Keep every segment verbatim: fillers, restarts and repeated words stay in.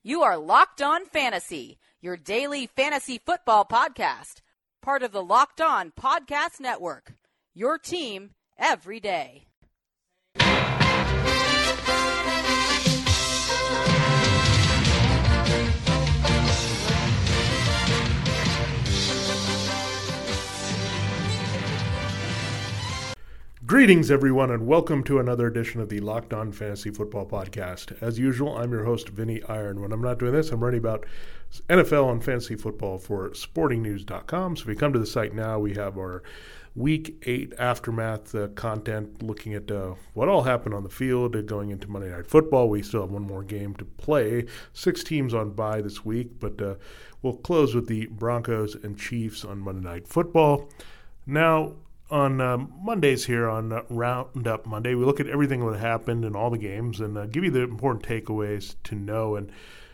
You are Locked On Fantasy, your daily fantasy football podcast, part of the Locked On Podcast Network, your team every day. Greetings, everyone, and welcome to another edition of the Locked On Fantasy Football Podcast. As usual, I'm your host, Vinny Iron. When I'm not doing this, I'm writing about N F L and fantasy football for sporting news dot com. So if you come to the site now, we have our Week eight Aftermath uh, content looking at uh, what all happened on the field uh, going into Monday Night Football. We still have one more game to play. Six teams on bye this week, but uh, we'll close with the Broncos and Chiefs on Monday Night Football. Now, on uh, Mondays here on uh, Roundup Monday, we look at everything that happened in all the games and uh, give you the important takeaways to know. And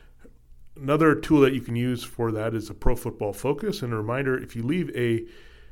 another tool that you can use for that is a Pro Football Focus. And a reminder, if you leave a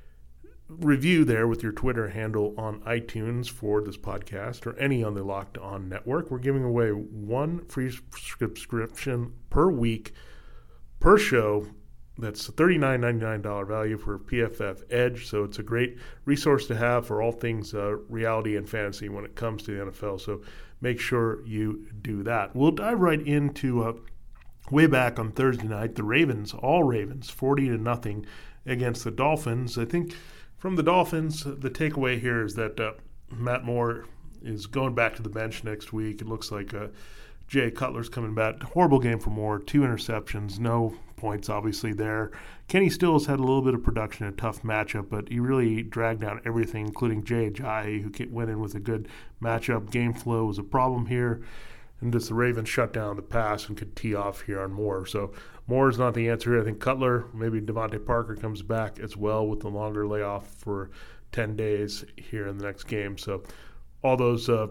review there with your Twitter handle on iTunes for this podcast or any on the Locked On Network, we're giving away one free subscription per week per show. That's a thirty-nine ninety-nine value for P F F Edge, so it's a great resource to have for all things uh, reality and fantasy when it comes to the N F L, so make sure you do that. We'll dive right into uh, way back on Thursday night, the Ravens, all Ravens, forty to nothing against the Dolphins. I think from the Dolphins, the takeaway here is that uh, Matt Moore is going back to the bench next week. It looks like uh, Jay Cutler's coming back. Horrible game for Moore, two interceptions, no points obviously there. Kenny Stills had a little bit of production, a tough matchup, but he really dragged down everything, including Jay Ajayi, who went in with a good matchup. Game flow was a problem here, and just the Ravens shut down the pass and could tee off here on Moore. So Moore is not the answer here. I think Cutler, maybe Devontae Parker comes back as well with the longer layoff for ten days here in the next game. So all those uh,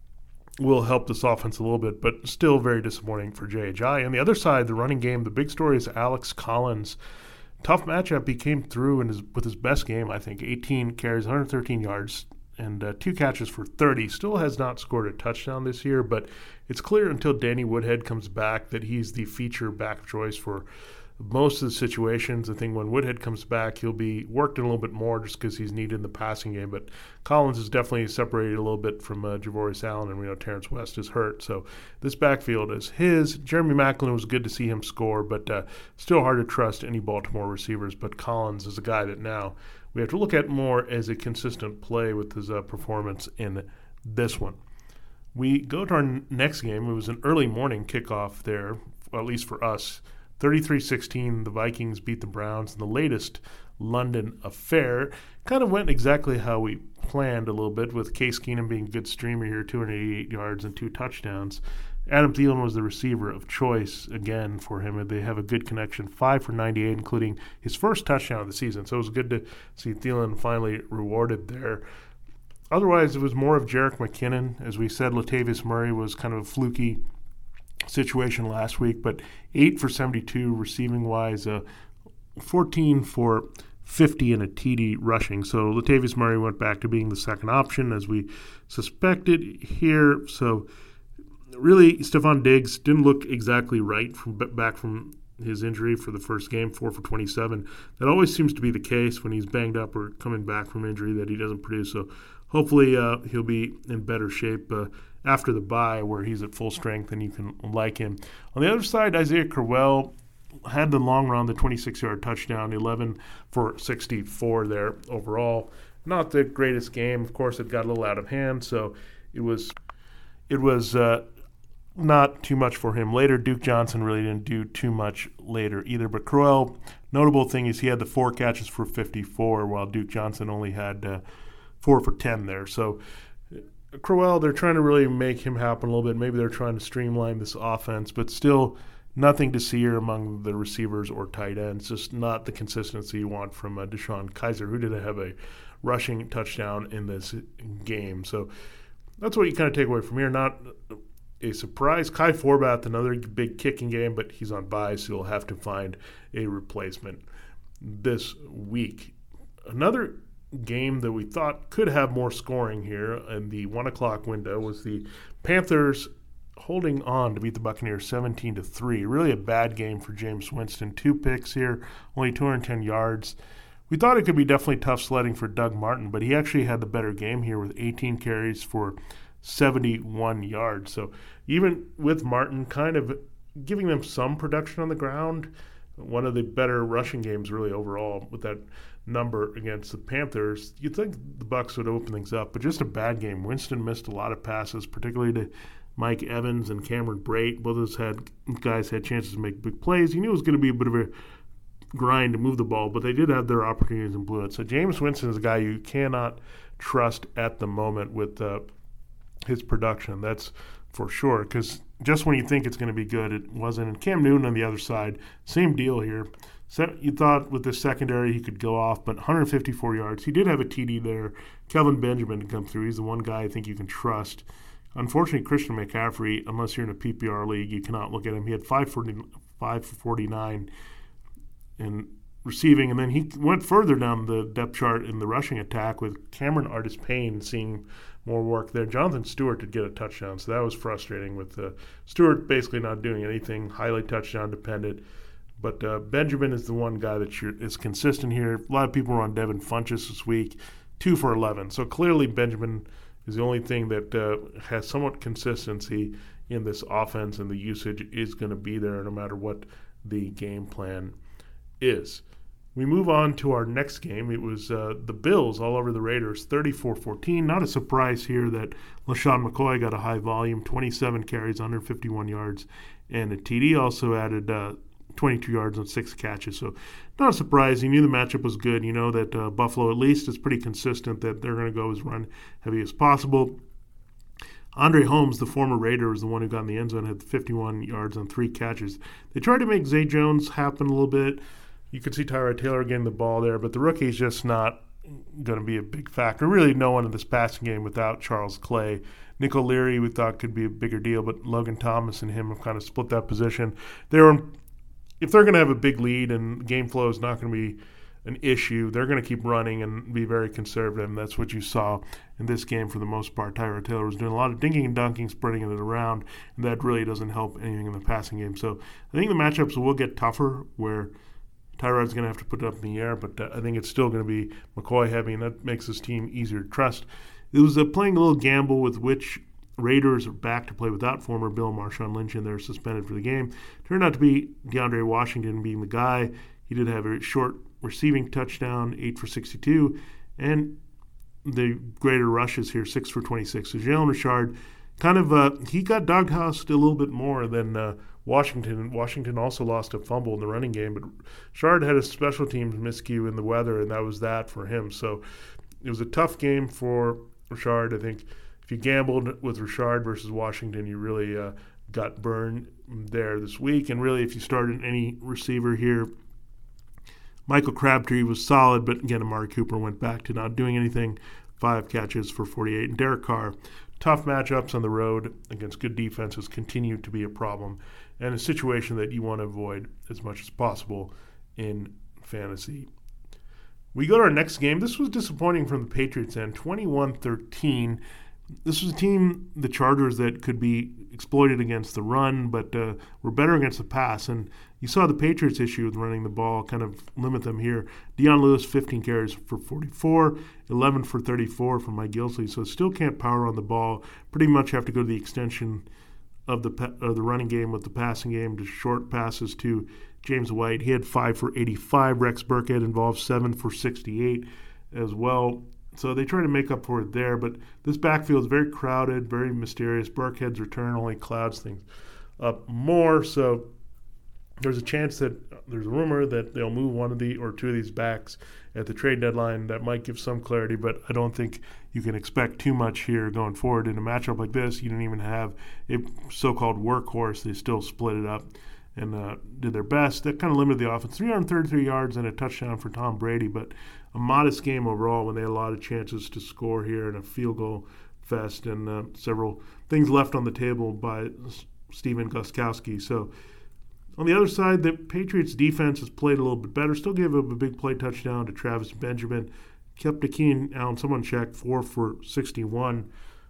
will help this offense a little bit, but still very disappointing for Jay Ajayi. On the other side, the running game, the big story is Alex Collins. Tough matchup. He came through in his, with his best game, I think. eighteen carries, one hundred thirteen yards, and uh, two catches for thirty. Still has not scored a touchdown this year, but it's clear until Danny Woodhead comes back that he's the feature back choice for most of the situations. I think when Woodhead comes back, he'll be worked in a little bit more just because he's needed in the passing game. But Collins is definitely separated a little bit from uh, Javorius Allen, and we know Terrence West is hurt. So this backfield is his. Jeremy Maclin, was good to see him score, but uh, still hard to trust any Baltimore receivers. But Collins is a guy that now we have to look at more as a consistent play with his uh, performance in this one. We go to our next game. It was an early morning kickoff there, well, at least for us. thirty-three sixteen, the Vikings beat the Browns in the latest London affair. Kind of went exactly how we planned a little bit, with Case Keenum being a good streamer here, two hundred eighty-eight yards and two touchdowns. Adam Thielen was the receiver of choice again for him. They have a good connection, five for ninety-eight, including his first touchdown of the season. So it was good to see Thielen finally rewarded there. Otherwise, it was more of Jerick McKinnon. As we said, Latavius Murray was kind of a fluky situation last week, but eight for seventy-two receiving wise, uh, fourteen for fifty and a T D rushing. So Latavius Murray went back to being the second option as we suspected here. So really, Stephon Diggs didn't look exactly right from back from his injury for the first game, four for twenty-seven. That always seems to be the case when he's banged up or coming back from injury, that he doesn't produce. So hopefully uh, he'll be in better shape uh, after the bye, where he's at full strength and you can like him. On the other side, Isaiah Crowell had the long run, the twenty-six-yard touchdown, eleven for sixty-four there overall. Not the greatest game. Of course, it got a little out of hand, so it was it was uh, not too much for him later. Duke Johnson really didn't do too much later either. But Crowell, notable thing is he had the four catches for fifty-four, while Duke Johnson only had uh, four for ten there. So Crowell, they're trying to really make him happen a little bit. Maybe they're trying to streamline this offense, but still nothing to see here among the receivers or tight ends. Just not the consistency you want from uh, Deshaun Kaiser, who didn't have a rushing touchdown in this game. So that's what you kind of take away from here. Not a surprise. Kai Forbath, another big kicking game, but he's on bye, so you'll have to find a replacement this week. Another game that we thought could have more scoring here in the one o'clock window was the Panthers holding on to beat the Buccaneers seventeen to three. Really a bad game for Jameis Winston. Two picks here, only two hundred ten yards. We thought it could be definitely tough sledding for Doug Martin, but he actually had the better game here with eighteen carries for seventy-one yards. So even with Martin kind of giving them some production on the ground, one of the better rushing games really overall with that number against the Panthers, you'd think the Bucs would open things up, but just a bad game. Winston missed a lot of passes, particularly to Mike Evans and Cameron Brate. Both of those had, guys had chances to make big plays. You knew it was going to be a bit of a grind to move the ball, but they did have their opportunities and blew it. So Jameis Winston is a guy you cannot trust at the moment with uh, his production. That's for sure, because just when you think it's going to be good, it wasn't. And Cam Newton on the other side, same deal here. So you thought with the secondary he could go off, but one hundred fifty-four yards. He did have a T D there. Kelvin Benjamin to come through. He's the one guy I think you can trust. Unfortunately, Christian McCaffrey, unless you're in a P P R league, you cannot look at him. He had five for forty-nine in receiving, and then he went further down the depth chart in the rushing attack with Cameron Artis-Payne seeing more work there. Jonathan Stewart did get a touchdown, so that was frustrating with uh, Stewart basically not doing anything, highly touchdown dependent. But uh, Benjamin is the one guy that you're, is consistent here. A lot of people were on Devin Funchess this week, two for eleven. So clearly Benjamin is the only thing that uh, has somewhat consistency in this offense, and the usage is going to be there no matter what the game plan is. We move on to our next game. It was uh, the Bills all over the Raiders, thirty-four fourteen. Not a surprise here that LaShawn McCoy got a high volume, twenty-seven carries, one hundred fifty-one yards, and a T D. Also added uh, twenty-two yards on six catches. So not a surprise. You knew the matchup was good. You know that uh, Buffalo at least is pretty consistent, that they're going to go as run heavy as possible. Andre Holmes, the former Raider, was the one who got in the end zone, had fifty-one yards on three catches. They tried to make Zay Jones happen a little bit. You could see Tyrod Taylor getting the ball there, but the rookie's just not going to be a big factor. Really no one in this passing game without Charles Clay. Nick O'Leary we thought could be a bigger deal, but Logan Thomas and him have kind of split that position. They're, if they're going to have a big lead and game flow is not going to be an issue, they're going to keep running and be very conservative, and that's what you saw in this game for the most part. Tyrod Taylor was doing a lot of dinking and dunking, spreading it around, and that really doesn't help anything in the passing game. So I think the matchups will get tougher where Tyrod's going to have to put it up in the air, but uh, I think it's still going to be McCoy heavy, and that makes this team easier to trust. It was uh, playing a little gamble with which Raiders are back to play without former Bill Marshawn Lynch, and they're suspended for the game. Turned out to be DeAndre Washington being the guy. He did have a short receiving touchdown, eight for sixty-two, and the greater rushes here, six for twenty-six. So Jalen Richard kind of, uh, he got doghoused a little bit more than uh, Washington. Washington also lost a fumble in the running game, but Richard had a special teams miscue in the weather, and that was that for him. So it was a tough game for Richard. I think if you gambled with Richard versus Washington, you really uh, got burned there this week. And really, if you started any receiver here, Michael Crabtree was solid, but again, Amari Cooper went back to not doing anything. Five catches for forty-eight. And Derek Carr, tough matchups on the road against good defenses continue to be a problem, and a situation that you want to avoid as much as possible in fantasy. We go to our next game. This was disappointing from the Patriots end, twenty-one thirteen. This was a team, the Chargers, that could be exploited against the run, but uh, were better against the pass. And you saw the Patriots' issue with running the ball kind of limit them here. Deion Lewis, fifteen carries for forty-four, eleven for thirty-four from Mike Gillislee. So still can't power on the ball. Pretty much have to go to the extension of the of the running game with the passing game, to short passes to James White. He had five for eighty-five. Rex Burkhead involved seven for sixty-eight as well. So they try to make up for it there, but this backfield is very crowded, very mysterious. Burkhead's return only clouds things up more. So there's a chance that there's a rumor that they'll move one of the or two of these backs at the trade deadline. That might give some clarity, but I don't think you can expect too much here going forward. In a matchup like this, you didn't even have a so-called workhorse. They still split it up and uh, did their best. That kind of limited the offense. three hundred thirty-three yards and a touchdown for Tom Brady, but a modest game overall when they had a lot of chances to score here in a field goal fest, and uh, several things left on the table by Steven Gostkowski. So on the other side, the Patriots defense has played a little bit better. Still gave up a big play touchdown to Travis Benjamin. Kept Keenan Allen someone check, four for sixty-one.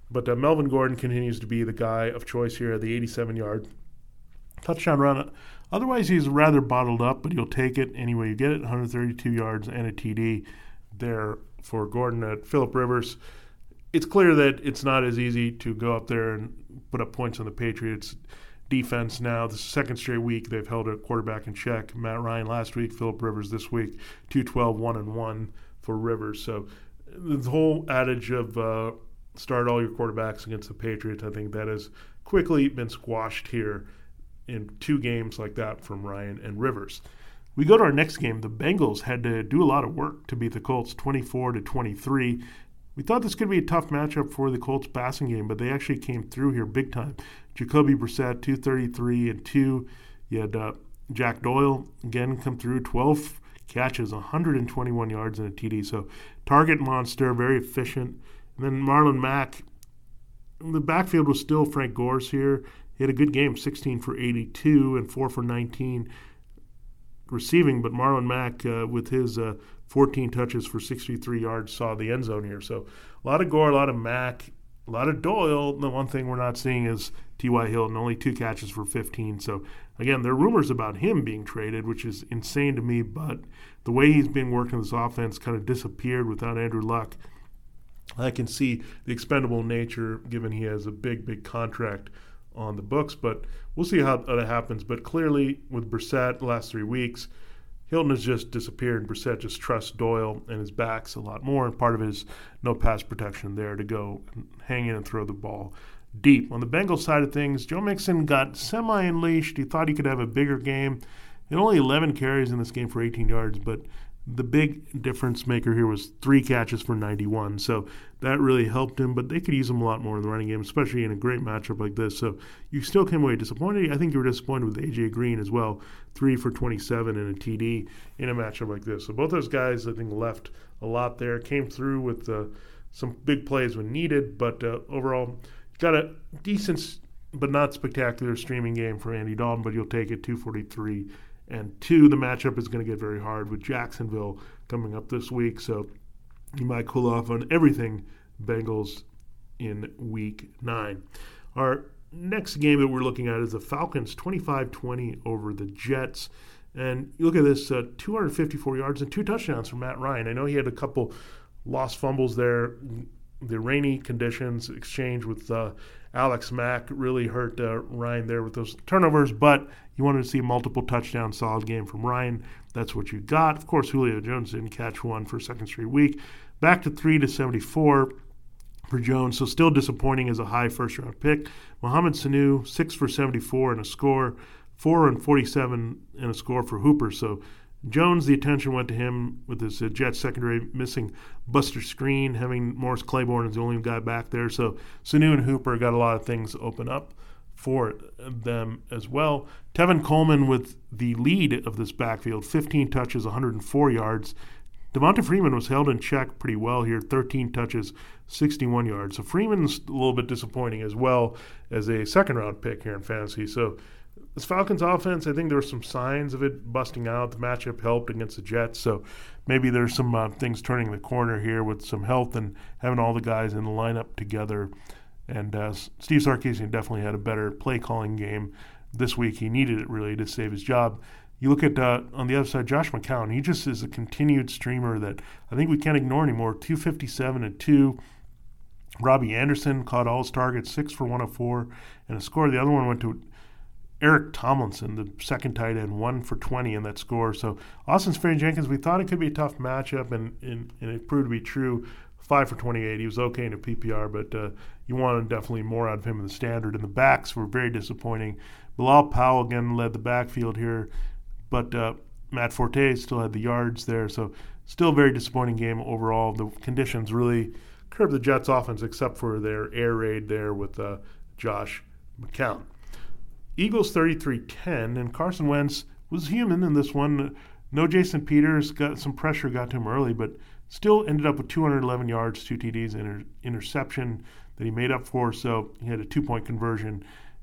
But uh, Melvin Gordon continues to be the guy of choice here at the eighty-seven-yard touchdown run. Otherwise, he's rather bottled up, but he'll take it any way you get it. one hundred thirty-two yards and a T D there for Gordon. At Phillip Rivers, it's clear that it's not as easy to go up there and put up points on the Patriots defense now. This is the second straight week they've held a quarterback in check. Matt Ryan last week, Phillip Rivers this week, two twelve, one and one for Rivers. So the whole adage of uh, start all your quarterbacks against the Patriots, I think that has quickly been squashed here in two games like that from Ryan and Rivers. We go to our next game. The Bengals had to do a lot of work to beat the Colts twenty-four to twenty-three. We thought this could be a tough matchup for the Colts passing game, but they actually came through here big time. Jacoby Brissett, two thirty-three and two. You had uh, Jack Doyle, again, come through, twelve catches, one hundred twenty-one yards and a T D. So target monster, very efficient. And then Marlon Mack, the backfield was still Frank Gore's here. He had a good game, sixteen for eighty-two and four for nineteen receiving, but Marlon Mack uh, with his uh, fourteen touches for sixty-three yards saw the end zone here. So a lot of Gore, a lot of Mack, a lot of Doyle. The one thing we're not seeing is T Y. Hilton, only two catches for fifteen. So again, there are rumors about him being traded, which is insane to me, but the way he's been working this offense kind of disappeared without Andrew Luck. I can see the expendable nature given he has a big, big contract on the books, but we'll see how that happens. But clearly with Brissett the last three weeks, Hilton has just disappeared, and Brissett just trusts Doyle and his backs a lot more, and part of it is no pass protection there to go hang in and throw the ball deep. On the Bengals side of things, Joe Mixon got semi-unleashed. He thought he could have a bigger game. He had only eleven carries in this game for eighteen yards, but the big difference maker here was three catches for ninety-one. So that really helped him, but they could use him a lot more in the running game, especially in a great matchup like this. So you still came away disappointed. I think you were disappointed with A J Green as well, three for twenty-seven and a T D in a matchup like this. So both those guys, I think, left a lot there, came through with uh, some big plays when needed, but uh, overall got a decent but not spectacular streaming game for Andy Dalton, but you'll take it, two forty-three and two. The matchup is going to get very hard with Jacksonville coming up this week, so you might cool off on everything Bengals in week nine. Our next game that we're looking at is the Falcons twenty-five twenty over the Jets. And you look at this, uh, two hundred fifty-four yards and two touchdowns from Matt Ryan. I know he had a couple lost fumbles there. The rainy conditions exchange with uh, Alex Mack really hurt uh, Ryan there with those turnovers, but you wanted to see multiple touchdown, solid game from Ryan. That's what you got. Of course, Julio Jones didn't catch one for a second straight week. Back to three to seventy-four for Jones, so still disappointing as a high first-round pick. Mohamed Sanu, six for seventy-four and a score, four and forty-seven and a score for Hooper. So Jones, the attention went to him with his uh, Jets secondary missing Buster Screen, having Morris Claiborne as the only guy back there. So Sanu and Hooper got a lot of things open up for them as well. Tevin Coleman with the lead of this backfield, fifteen touches, one hundred four yards. Devonta Freeman was held in check pretty well here, thirteen touches, sixty-one yards. So Freeman's a little bit disappointing as well as a second-round pick here in fantasy. So this Falcons offense, I think there were some signs of it busting out. The matchup helped against the Jets, so maybe there's some uh, things turning the corner here with some health and having all the guys in the lineup together. And uh, Steve Sarkisian definitely had a better play-calling game this week. He needed it, really, to save his job. You look at, uh, on the other side, Josh McCown. He just is a continued streamer that I think we can't ignore anymore. two fifty-seven and two. Robbie Anderson caught all his targets, six for one oh four, and a score. The other one went to Eric Tomlinson, the second tight end, one for twenty in that score. So Austin Seferian-Jenkins, we thought it could be a tough matchup, and, and, and it proved to be true. five for twenty-eight. He was okay in a P P R, but uh, you wanted definitely more out of him in the standard. And the backs were very disappointing. Bilal Powell, again, led the backfield here, but uh, Matt Forte still had the yards there. So still a very disappointing game overall. The conditions really curbed the Jets' offense except for their air raid there with uh, Josh McCown. Eagles thirty-three ten, and Carson Wentz was human in this one. No Jason Peters, got some pressure got to him early, but still ended up with two hundred eleven yards, two T Ds, and an interception that he made up for. So he had a two-point conversion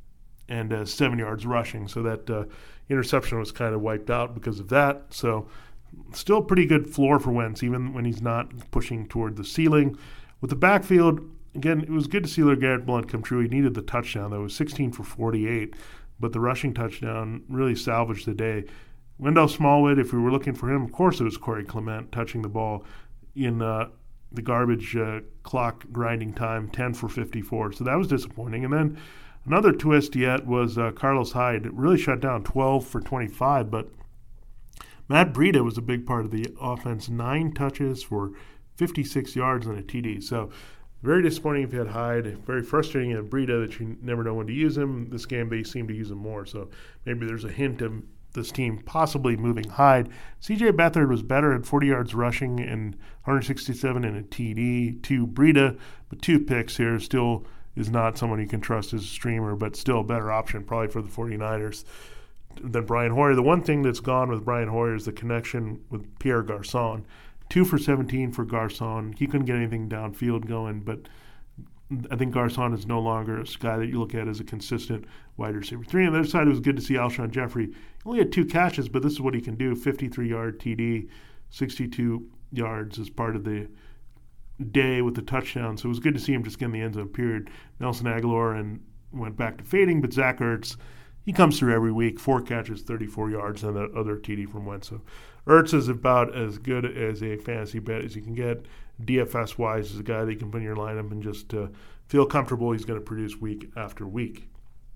and uh, seven yards rushing. So that uh, interception was kind of wiped out because of that. So still pretty good floor for Wentz, even when he's not pushing toward the ceiling. With the backfield, again, it was good to see LeGarrette Blount come true. He needed the touchdown, though. It was sixteen for forty-eight, but the rushing touchdown really salvaged the day. Wendell Smallwood, if we were looking for him, of course it was Corey Clement touching the ball in uh, the garbage uh, clock grinding time, ten for fifty-four. So that was disappointing. And then another twist yet was uh, Carlos Hyde. It really shut down, twelve for twenty-five, but Matt Breida was a big part of the offense. Nine touches for fifty-six yards and a T D. So very disappointing if you had Hyde. Very frustrating at Breida that you never know when to use him. This game they seem to use him more. So maybe there's a hint of this team possibly moving Hyde. C J Beathard was better at forty yards rushing and one sixty-seven and a T D to Breida, but two picks here. Still is not someone you can trust as a streamer, but still a better option probably for the 49ers than Brian Hoyer. The one thing that's gone with Brian Hoyer is the connection with Pierre Garçon. Two for seventeen for Garçon. He couldn't get anything downfield going, but I think Garçon is no longer a guy that you look at as a consistent wide receiver. Three on the other side, it was good to see Alshon Jeffrey. He only had two catches, but this is what he can do. fifty-three-yard T D, sixty-two yards as part of the day with the touchdown. So it was good to see him just get in the end zone, period. Nelson Aguilar and went back to fading, but Zach Ertz, he comes through every week. Four catches, thirty-four yards, and that other T D from Wentz. So Ertz is about as good as a fantasy bet as you can get. D F S-wise is a guy that you can put in your lineup and just uh, feel comfortable he's going to produce week after week.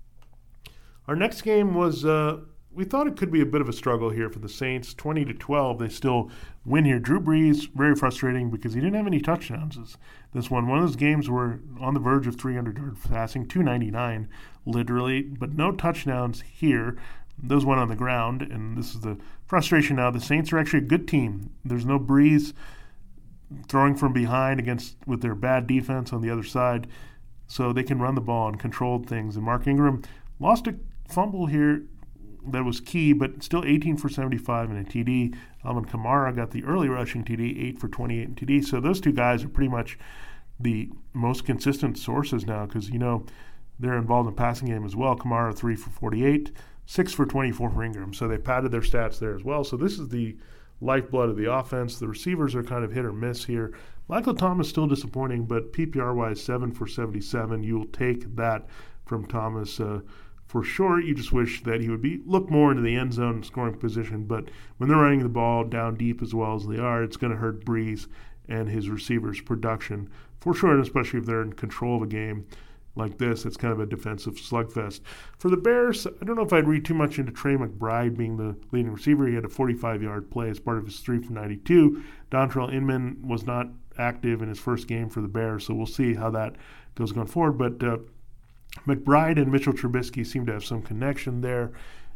Our next game was, uh, we thought it could be a bit of a struggle here for the Saints. twenty to twelve, they still win here. Drew Brees, very frustrating because he didn't have any touchdowns. This one, one of those games where on the verge of three hundred yards passing, two ninety-nine literally, but no touchdowns here. Those went on the ground, and this is the frustration now. The Saints are actually a good team. There's no Brees throwing from behind against with their bad defense on the other side, so they can run the ball and control things. And Mark Ingram lost a fumble here that was key, but still eighteen for seventy-five and a T D. Alvin Kamara got the early rushing T D, eight for twenty-eight and T D. So those two guys are pretty much the most consistent sources now because, you know, they're involved in the passing game as well. Kamara, three for forty-eight, six for twenty-four for Ingram. So they padded their stats there as well. So this is the lifeblood of the offense. The receivers are kind of hit or miss here. Michael Thomas still disappointing, but P P R-wise, seven for seventy-seven. You will take that from Thomas uh, for sure. You just wish that he would be look more into the end zone scoring position. But when they're running the ball down deep as well as they are, it's going to hurt Brees and his receivers' production for sure, and especially if they're in control of a game like this. It's kind of a defensive slugfest. For the Bears, I don't know if I'd read too much into Trey McBride being the leading receiver. He had a forty-five-yard play as part of his three for ninety-two. Dontrell Inman was not active in his first game for the Bears, so we'll see how that goes going forward. But uh, McBride and Mitchell Trubisky seem to have some connection there.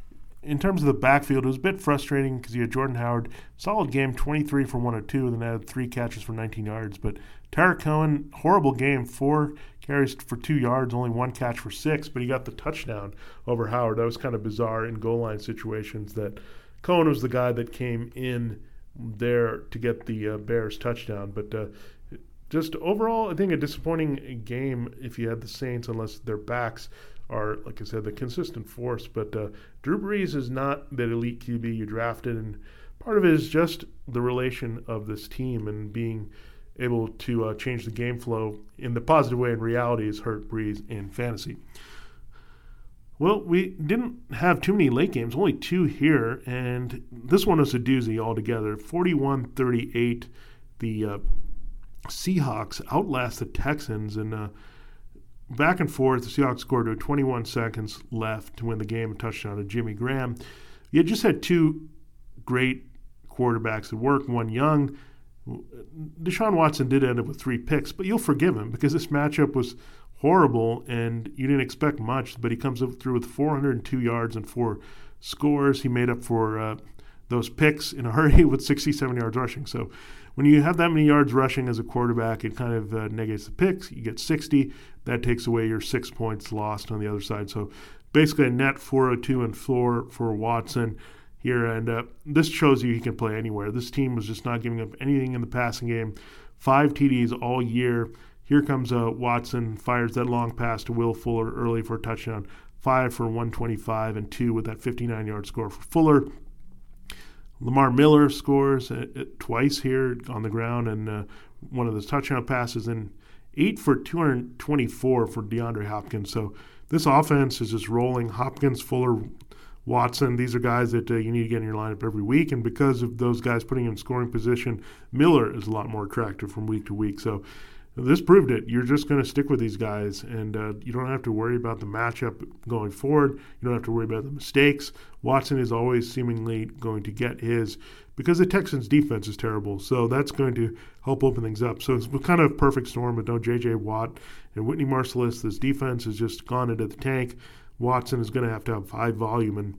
In terms of the backfield, it was a bit frustrating because you had Jordan Howard, solid game, twenty-three for one oh two, and then had three catches for nineteen yards. But Tyreek Cohen, horrible game, four carries for two yards, only one catch for six, but he got the touchdown over Howard. That was kind of bizarre in goal line situations that Cohen was the guy that came in there to get the uh, Bears touchdown. But uh, just overall, I think a disappointing game if you had the Saints, unless their backs are, like I said, the consistent force. But uh, Drew Brees is not that elite Q B you drafted, and part of it is just the relation of this team and being able to uh, change the game flow in the positive way in reality has hurt Brees in fantasy. Well, we didn't have too many late games, only two here, and this one was a doozy altogether. forty-one thirty-eight, the uh, Seahawks outlast the Texans, and uh, back and forth, the Seahawks scored with twenty-one seconds left to win the game, a touchdown to Jimmy Graham. You just had two great quarterbacks at work, one young. Deshaun Watson did end up with three picks, but you'll forgive him because this matchup was horrible and you didn't expect much, but he comes up through with four hundred two yards and four scores. He made up for uh, those picks in a hurry with sixty-seven yards rushing. So when you have that many yards rushing as a quarterback, it kind of uh, negates the picks. You get sixty. That takes away your six points lost on the other side. So basically a net four oh two and four for Watson here, and uh, this shows you he can play anywhere. This team was just not giving up anything in the passing game. Five T Ds all year. Here comes uh, Watson, fires that long pass to Will Fuller early for a touchdown. Five for one twenty-five and two with that fifty-nine-yard score for Fuller. Lamar Miller scores uh, twice here on the ground, and uh, one of those touchdown passes. And eight for two hundred twenty-four for DeAndre Hopkins. So this offense is just rolling. Hopkins, Fuller, Watson, these are guys that uh, you need to get in your lineup every week. And because of those guys putting in scoring position, Miller is a lot more attractive from week to week. So this proved it. You're just going to stick with these guys, and uh, you don't have to worry about the matchup going forward. You don't have to worry about the mistakes. Watson is always seemingly going to get his because the Texans' defense is terrible. So that's going to help open things up. So it's kind of a perfect storm, but no J J. Watt and Whitney Mercilus. This defense has just gone into the tank. Watson is going to have to have high volume. And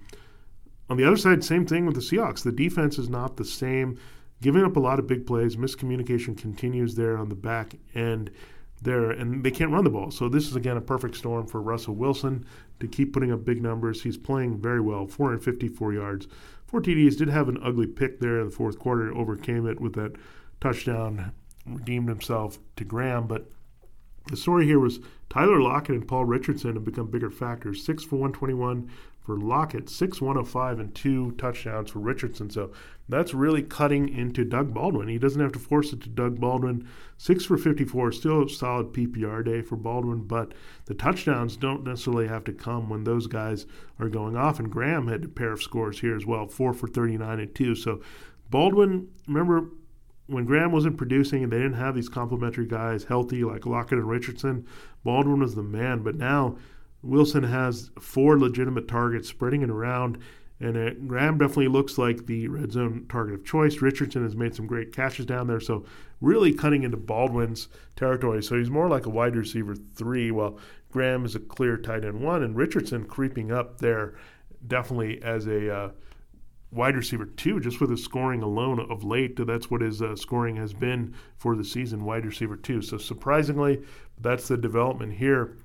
on the other side, same thing with the Seahawks. The defense is not the same. Giving up a lot of big plays, miscommunication continues there on the back end there, and they can't run the ball. So this is, again, a perfect storm for Russell Wilson to keep putting up big numbers. He's playing very well, four hundred fifty-four yards. Four T Ds, did have an ugly pick there in the fourth quarter, overcame it with that touchdown, redeemed himself to Graham. But the story here was Tyler Lockett and Paul Richardson have become bigger factors. Six for one twenty-one for Lockett, six one oh five and two touchdowns for Richardson. So that's really cutting into Doug Baldwin. He doesn't have to force it to Doug Baldwin. six for fifty-four, still a solid P P R day for Baldwin, but the touchdowns don't necessarily have to come when those guys are going off. And Graham had a pair of scores here as well, four for thirty-nine and two. So Baldwin, remember when Graham wasn't producing and they didn't have these complementary guys healthy like Lockett and Richardson, Baldwin was the man. But now Wilson has four legitimate targets spreading it around, and uh, Graham definitely looks like the red zone target of choice. Richardson has made some great catches down there, so really cutting into Baldwin's territory. So he's more like a wide receiver three, while Graham is a clear tight end one, and Richardson creeping up there definitely as a uh, wide receiver two, just with his scoring alone of late. That's what his uh, scoring has been for the season, wide receiver two. So surprisingly, that's the development here.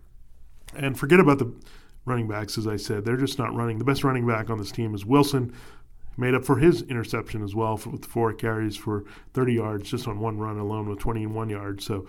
And forget about the running backs, as I said. They're just not running. The best running back on this team is Wilson, made up for his interception as well for, with four carries for thirty yards, just on one run alone with twenty-one yards. So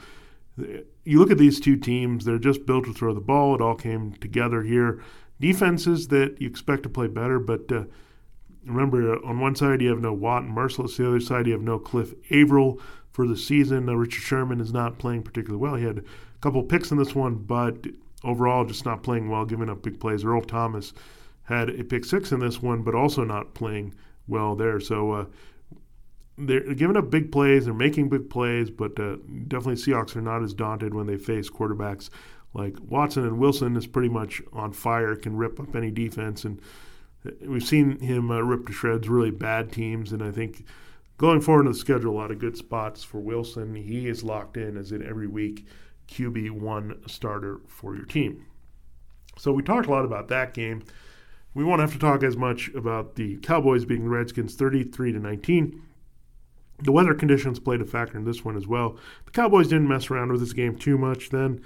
you look at these two teams, they're just built to throw the ball. It all came together here. Defenses that you expect to play better, but uh, remember, uh, on one side you have no Watt and Mercilus. The other side you have no Cliff Averill for the season. Uh, Richard Sherman is not playing particularly well. He had a couple picks in this one, but overall just not playing well, giving up big plays. Earl Thomas had a pick six in this one, but also not playing well there. So uh, they're giving up big plays. They're making big plays, but uh, definitely Seahawks are not as daunted when they face quarterbacks like Watson. And Wilson is pretty much on fire, can rip up any defense. And we've seen him uh, rip to shreds really bad teams. And I think going forward in the schedule, a lot of good spots for Wilson. He is locked in, as in every week, Q B one starter for your team. So we talked a lot about that game. We won't have to talk as much about the Cowboys beating the Redskins thirty-three to nineteen. The weather conditions played a factor in this one as well. The Cowboys didn't mess around with this game too much then.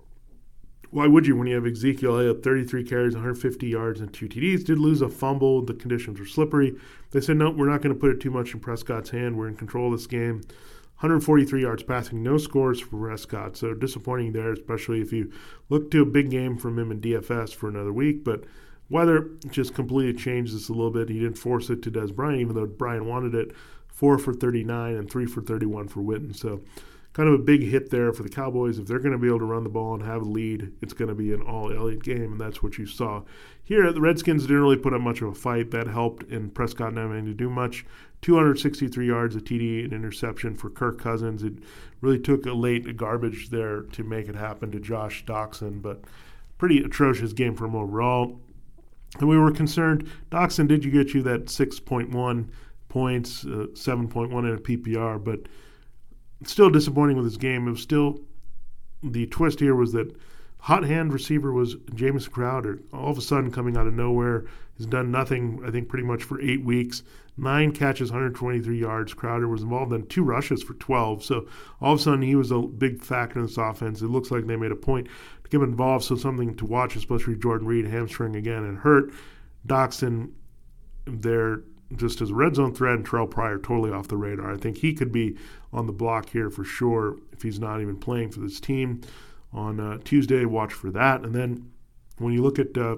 Why would you when you have Ezekiel Elliott, thirty-three carries, one hundred fifty yards, and two T Ds? Did lose a fumble. The conditions were slippery. They said, no, we're not going to put it too much in Prescott's hand. We're in control of this game. one hundred forty-three yards passing, no scores for Prescott. So disappointing there, especially if you look to a big game from him in D F S for another week. But weather just completely changed this a little bit. He didn't force it to Des Bryant, even though Bryant wanted it. Four for thirty-nine and three for thirty-one for Witten. So kind of a big hit there for the Cowboys. If they're going to be able to run the ball and have a lead, it's going to be an all-Elliott game, and that's what you saw. Here, the Redskins didn't really put up much of a fight. That helped in Prescott not having to do much. two hundred sixty-three yards, a T D, an interception for Kirk Cousins. It really took a late garbage there to make it happen to Josh Doxson, but pretty atrocious game for him overall. And we were concerned, Doxson did you get you that six point one points, uh, seven point one in a P P R, but still disappointing with his game. It was still, the twist here was that hot hand receiver was Jamison Crowder. All of a sudden coming out of nowhere. He's done nothing, I think, pretty much for eight weeks. Nine catches, one hundred twenty-three yards. Crowder was involved in two rushes for twelve. So all of a sudden he was a big factor in this offense. It looks like they made a point to get him involved, so something to watch, especially Jordan Reed, hamstring again and hurt. Doxson there just as a red zone threat, and Terrell Pryor totally off the radar. I think he could be on the block here for sure if he's not even playing for this team on uh, Tuesday. Watch for that. And then when you look at uh,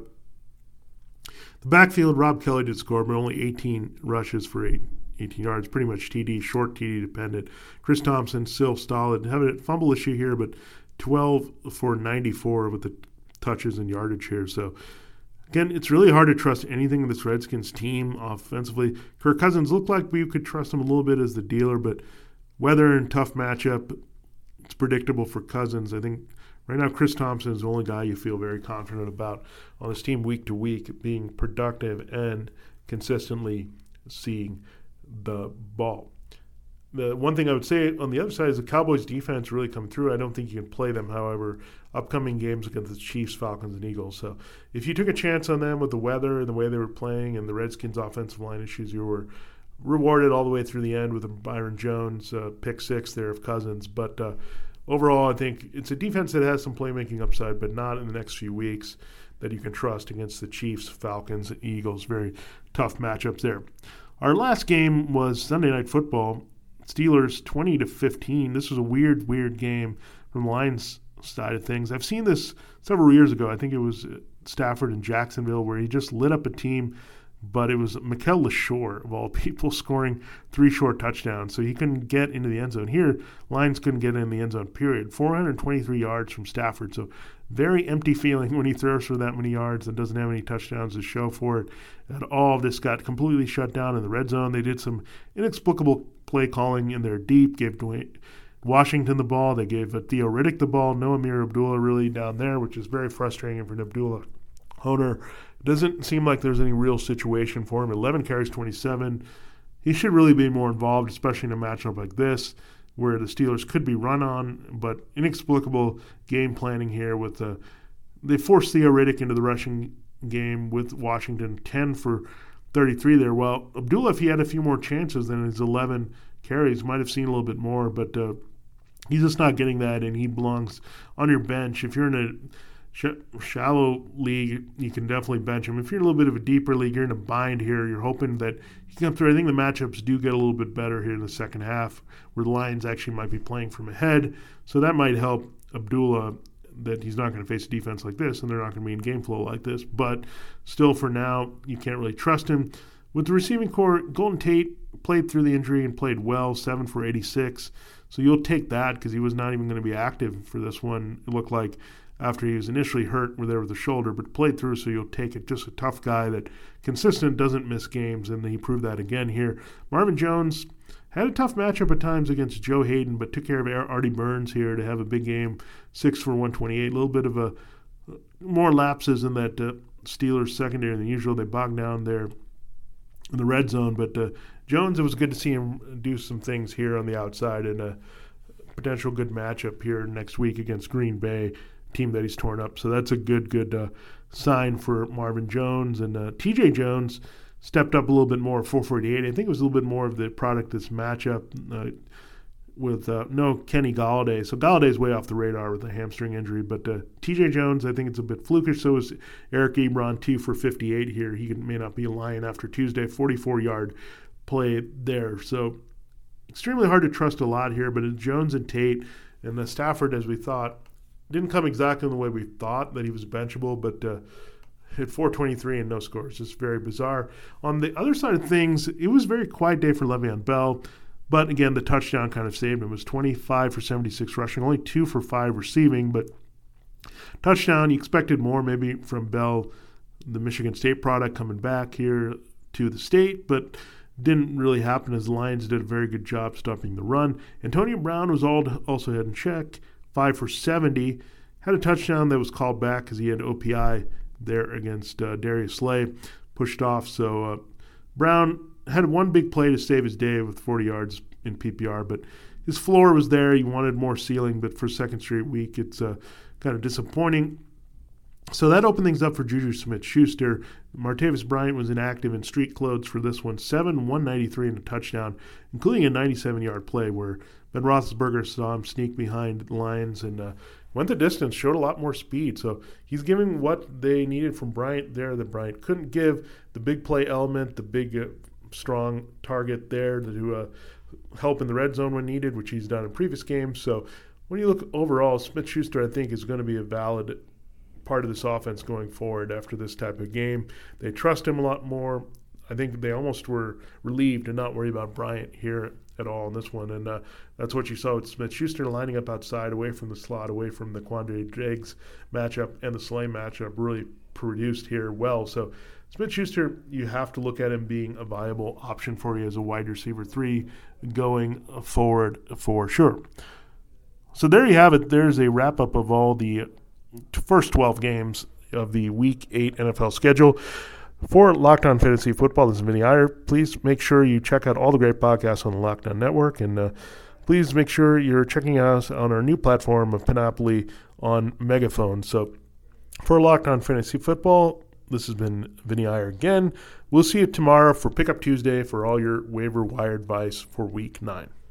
the backfield, Rob Kelly did score, but only eighteen rushes for eight, eighteen yards, pretty much T D, short T D dependent. Chris Thompson, still solid. Having a fumble issue here, but twelve for ninety-four with the touches and yardage here. So, again, it's really hard to trust anything in this Redskins team offensively. Kirk Cousins looked like we could trust him a little bit as the dealer, but weather and tough matchup, it's predictable for Cousins. I think right now Chris Thompson is the only guy you feel very confident about on this team week to week, being productive and consistently seeing the ball. The one thing I would say on the other side is the Cowboys defense really come through. I don't think you can play them, however, upcoming games against the Chiefs, Falcons, and Eagles. So if you took a chance on them with the weather and the way they were playing and the Redskins offensive line issues, you were rewarded all the way through the end with a Byron Jones uh, pick six there of Cousins. But uh, overall, I think it's a defense that has some playmaking upside, but not in the next few weeks that you can trust against the Chiefs, Falcons, and Eagles. Very tough matchups there. Our last game was Sunday Night Football. Steelers twenty to fifteen. This was a weird, weird game from the Lions side of things. I've seen this several years ago. I think it was Stafford in Jacksonville where he just lit up a team, but it was Mikel LeSure, of all people, scoring three short touchdowns. So he couldn't get into the end zone. Here, Lions couldn't get in the end zone, period. four hundred twenty-three yards from Stafford. So very empty feeling when he throws for that many yards and doesn't have any touchdowns to show for it at all. This got completely shut down in the red zone. They did some inexplicable play calling in there deep, gave Dwayne Washington the ball. They gave Theo Riddick the ball. No Amir Abdullah really down there, which is very frustrating for an Abdullah owner. It doesn't seem like there's any real situation for him. eleven carries, twenty-seven. He should really be more involved, especially in a matchup like this where the Steelers could be run on, but inexplicable game planning here with the they forced Theo Riddick into the rushing game with Washington, ten for thirty-three there. Well, Abdullah, if he had a few more chances than his eleven carries, might have seen a little bit more, but uh, he's just not getting that, and he belongs on your bench. If you're in a sh- shallow league, you can definitely bench him. If you're in a little bit of a deeper league, you're in a bind here. You're hoping that he can come through. I think the matchups do get a little bit better here in the second half, where the Lions actually might be playing from ahead, so that might help Abdullah, that he's not going to face a defense like this, and they're not going to be in game flow like this. But still, for now, you can't really trust him. With the receiving core, Golden Tate played through the injury and played well, seven for eighty-six. So you'll take that because he was not even going to be active for this one. It looked like after he was initially hurt there with the shoulder, but played through, so you'll take it. Just a tough guy that consistent, doesn't miss games, and he proved that again here. Marvin Jones had a tough matchup at times against Joe Hayden, but took care of Artie Burns here to have a big game, six for one twenty-eight. A little bit of a more lapses in that uh, Steelers secondary than usual. They bogged down there in the red zone, but uh, Jones, it was good to see him do some things here on the outside, and a potential good matchup here next week against Green Bay, team that he's torn up. So that's a good, good uh, sign for Marvin Jones. And uh, T J Jones stepped up a little bit more, four forty-eight. I think it was a little bit more of the product of this matchup uh, with uh, no Kenny Golladay. So Galladay's way off the radar with a hamstring injury. But uh, T J Jones, I think it's a bit flukish. So is Eric Ebron, two for fifty-eight here. He may not be a Lion after Tuesday, forty-four-yard play there. So extremely hard to trust a lot here. But it's Jones and Tate, and the Stafford, as we thought, didn't come exactly in the way we thought, that he was benchable, but uh, hit four twenty-three and no scores. Just very bizarre. On the other side of things, it was a very quiet day for Le'Veon Bell, but again, the touchdown kind of saved him. It was twenty-five for seventy-six rushing, only two for five receiving, but touchdown, you expected more maybe from Bell, the Michigan State product, coming back here to the state, but didn't really happen as the Lions did a very good job stopping the run. Antonio Brown was all also had in check, five for seventy, had a touchdown that was called back because he had O P I there against uh, Darius Slay, pushed off. So uh, Brown had one big play to save his day with forty yards in P P R, but his floor was there. He wanted more ceiling, but for second straight week, it's uh, kind of disappointing. So that opened things up for Juju Smith-Schuster. Martavis Bryant was inactive in street clothes for this one, seven, one ninety-three and a touchdown, including a ninety-seven-yard play where Ben Roethlisberger saw him sneak behind the lines and uh, went the distance, showed a lot more speed. So he's giving what they needed from Bryant there that Bryant couldn't give, the big play element, the big, uh, strong target there to uh, help in the red zone when needed, which he's done in previous games. So when you look overall, Smith-Schuster, I think, is going to be a valid part of this offense going forward after this type of game. They trust him a lot more. I think they almost were relieved to not worry about Bryant here at all in this one. And uh, that's what you saw with Smith-Schuster lining up outside, away from the slot, away from the Quandre Diggs matchup, and the Slay matchup really produced here well. So Smith-Schuster, you have to look at him being a viable option for you as a wide receiver three going forward for sure. So there you have it. There's a wrap-up of all the first twelve games of the Week eight N F L schedule. For Locked On Fantasy Football, this is Vinny Iyer. Please make sure you check out all the great podcasts on the Locked On Network, and uh, please make sure you're checking us on our new platform of Panoply on Megaphone. So for Locked On Fantasy Football, this has been Vinny Iyer again. We'll see you tomorrow for Pickup Tuesday for all your waiver wire advice for Week nine.